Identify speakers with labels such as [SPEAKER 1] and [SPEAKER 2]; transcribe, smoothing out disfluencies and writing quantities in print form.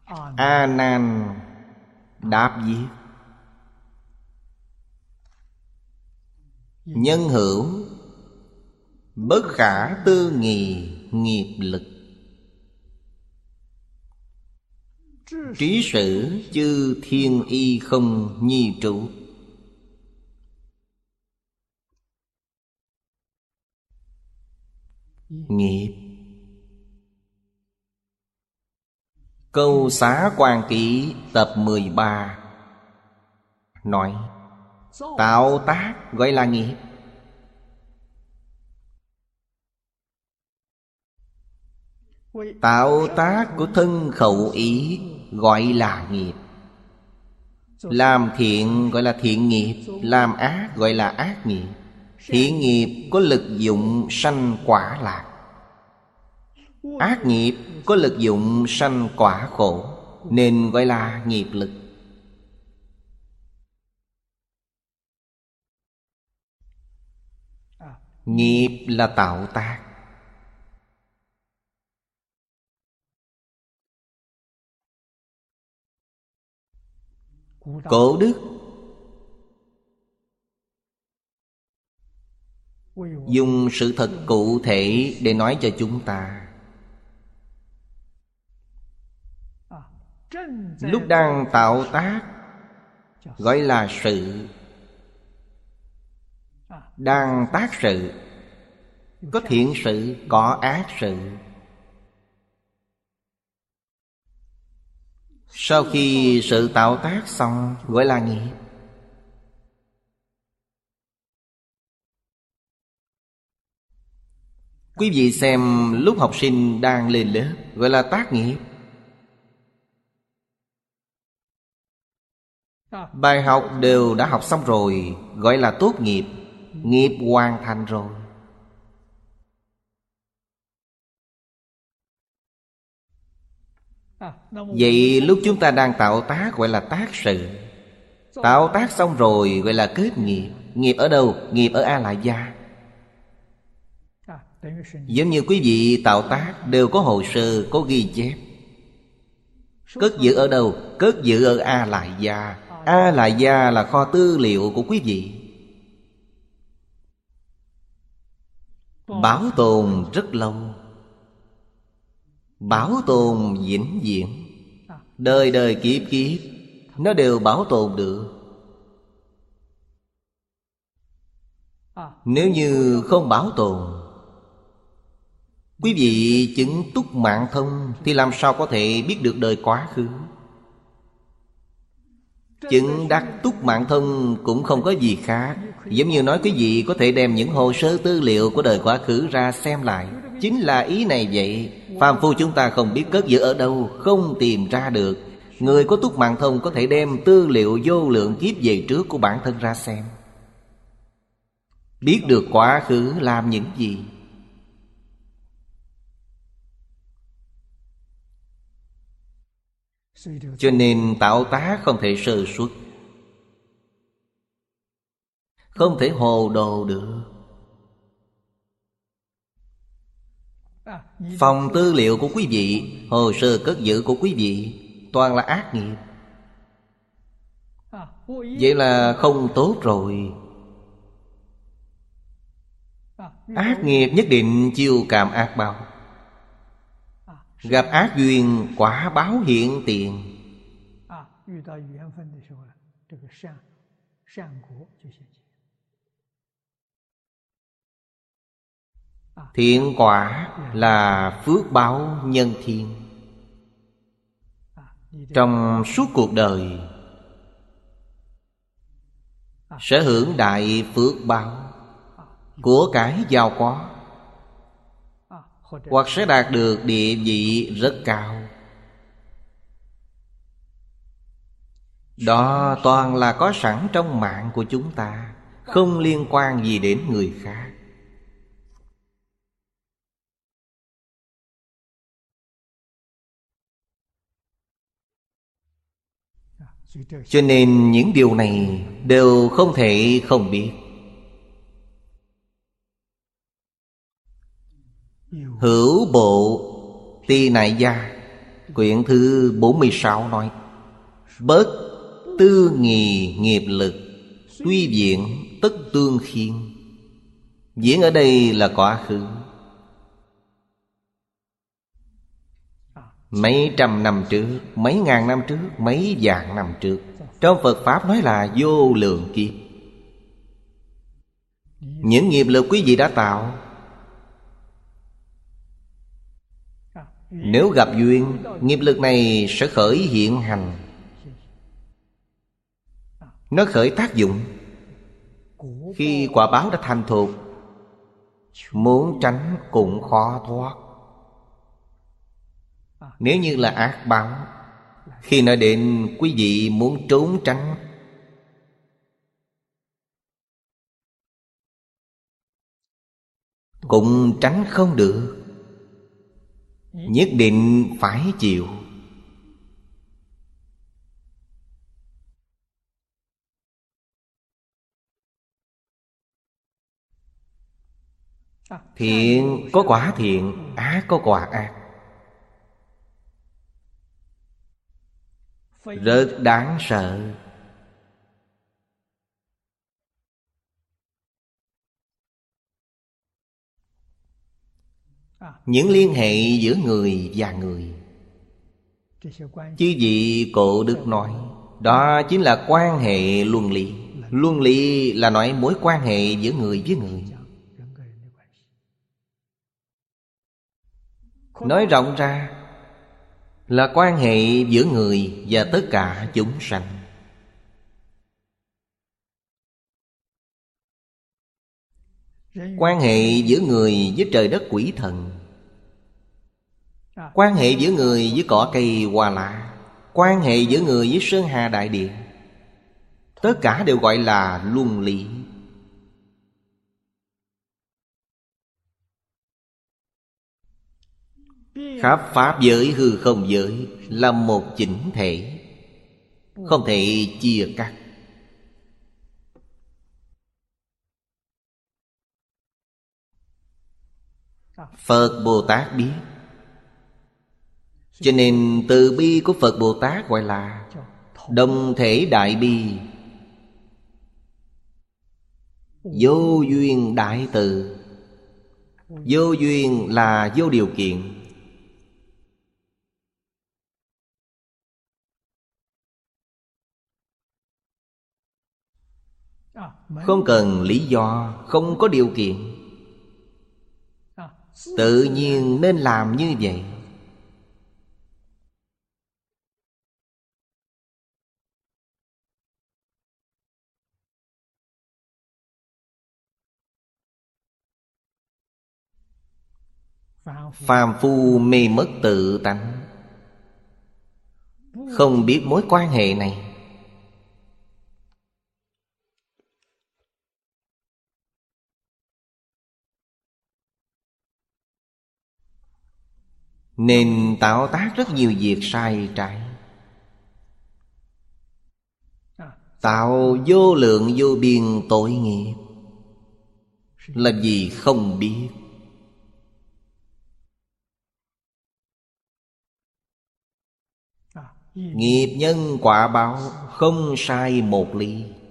[SPEAKER 1] A Nan đáp viết: nhân hữu bất khả tư nghì nghiệp lực, trí sử chư thiên y không nhi trụ. Nghiệp. Câu Xá Quan Ký tập 13 nói: tạo tác gọi là nghiệp. Tạo tác của thân khẩu ý gọi là nghiệp. Làm thiện gọi là thiện nghiệp, làm ác gọi là ác nghiệp. Thiện nghiệp có lực dụng sanh quả lạc, ác nghiệp có lực dụng sanh quả khổ, nên gọi là nghiệp lực. Nghiệp là tạo tác. Cổ đức dùng sự thật cụ thể để nói cho chúng ta. Lúc đang tạo tác gọi là sự. Đang tác sự, có thiện sự, có ác sự. Sau khi sự tạo tác xong gọi là nghiệp. Quý vị xem lúc học sinh đang lên lớp gọi là tác nghiệp. Bài học đều đã học xong rồi gọi là tốt nghiệp. Nghiệp hoàn thành rồi. Vậy lúc chúng ta đang tạo tác gọi là tác sự. Tạo tác xong rồi gọi là kết nghiệp. Nghiệp ở đâu? Nghiệp ở A Lại Gia. Giống như quý vị tạo tác đều có hồ sơ, có ghi chép. Cất giữ ở đâu? Cất giữ ở A Lại Gia. A Lại Gia là kho tư liệu của quý vị. Bảo tồn rất lâu, bảo tồn vĩnh viễn. Đời đời kiếp kiếp nó đều bảo tồn được. Nếu như không bảo tồn, quý vị chứng túc mạng thông thì làm sao có thể biết được đời quá khứ. Chứng đắc túc mạng thông cũng không có gì khác. Giống như nói quý vị có thể đem những hồ sơ tư liệu của đời quá khứ ra xem lại. Chính là ý này vậy. Phàm phu chúng ta không biết cất giữ ở đâu, không tìm ra được. Người có túc mạng thông có thể đem tư liệu vô lượng kiếp về trước của bản thân ra xem, biết được quá khứ làm những gì. Cho nên tạo tác không thể sơ suất, không thể hồ đồ được. Phòng tư liệu của quý vị, hồ sơ cất giữ của quý vị toàn là ác nghiệp. Vậy là không tốt rồi. Ác nghiệp nhất định chiêu cảm ác báo. Gặp ác duyên quả báo hiện tiền. Thiện quả là phước báo nhân thiên. Trong suốt cuộc đời sẽ hưởng đại phước báo, của cải giàu có, hoặc sẽ đạt được địa vị rất cao. Đó toàn là có sẵn trong mạng của chúng ta, không liên quan gì đến người khác. Cho nên những điều này đều không thể không biết. Hữu bộ tỳ nại gia, Quyển thứ 46 nói: bất tư nghì nghiệp lực, tuy diễn tất tương khiên. Diễn ở đây là quá khứ. Mấy trăm năm trước, mấy ngàn năm trước, mấy vạn năm trước. Trong Phật Pháp nói là vô lượng kiếp. Những nghiệp lực quý vị đã tạo, nếu gặp duyên, nghiệp lực này sẽ khởi hiện hành. Nó khởi tác dụng. Khi quả báo đã thành thục, muốn tránh cũng khó thoát. Nếu như là ác báo, khi nói đến quý vị muốn trốn tránh, cũng tránh không được, nhất định phải chịu. Thiện có quả thiện, ác có quả ác. Rất đáng sợ. Những liên hệ giữa người và người, chư vị Cổ Đức nói, đó chính là quan hệ luân lý. Luân lý là nói mối quan hệ giữa người với người. Nói rộng ra là quan hệ giữa người và tất cả chúng sanh. Quan hệ giữa người với trời đất quỷ thần, quan hệ giữa người với cỏ cây hoa lá, quan hệ giữa người với sơn hà đại địa, tất cả đều gọi là luân lý. Khắp pháp giới hư không giới là một chỉnh thể, không thể chia cắt. Phật Bồ Tát biết, cho nên từ bi của Phật Bồ Tát gọi là đồng thể đại bi, vô duyên đại từ. Vô duyên là vô điều kiện. Không cần lý do, không có điều kiện, tự nhiên nên làm như vậy. Phàm phu mê mất tự tánh, không biết mối quan hệ này. Nên tạo tác rất nhiều việc sai trái, tạo vô lượng vô biên tội nghiệp. Là vì không biết. Nghiệp nhân quả báo không sai một ly.